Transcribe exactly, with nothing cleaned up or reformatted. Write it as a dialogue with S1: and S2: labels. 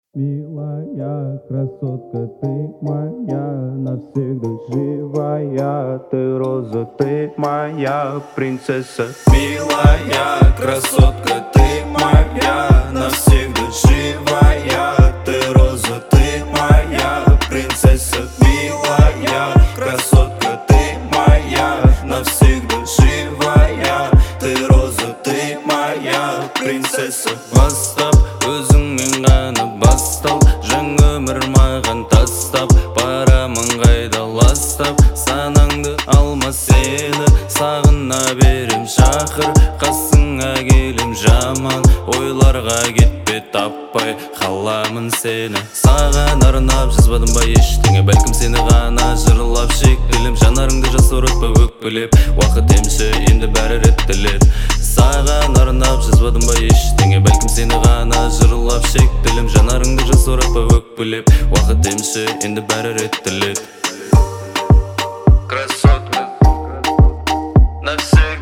S1: Милая красотка, ты моя, навсегда живая. Ты роза, ты моя принцесса. Милая красотка, ты моя, навсегда живая. Ты роза, ты моя принцесса. Милая красотка, ты моя, навсегда живая. Ты роза, ты моя принцесса. Бастап өзіңмен ғана бастал, жаңа өмір маған тастап, барамын қайда ластап, санаңды алма сені, сағына берем шақыр, қасыңа келем жаман ойларға кетпе таппай, қаламын сені. Саған арнап жазбадым ба ештеңе, бәлкім сені ғана жырлап шектелем, жанарыңды жас оратпа өкпелеп, уақыт емші енді бәрі реттелет. Саған арнап жазбадым ба ештеңе, бәлкім сені ғана жырлап шектелем, жанарыңды жас оратпа өкпелеп, уақыт емші енді бәрі реттелет. Красотка навсегда.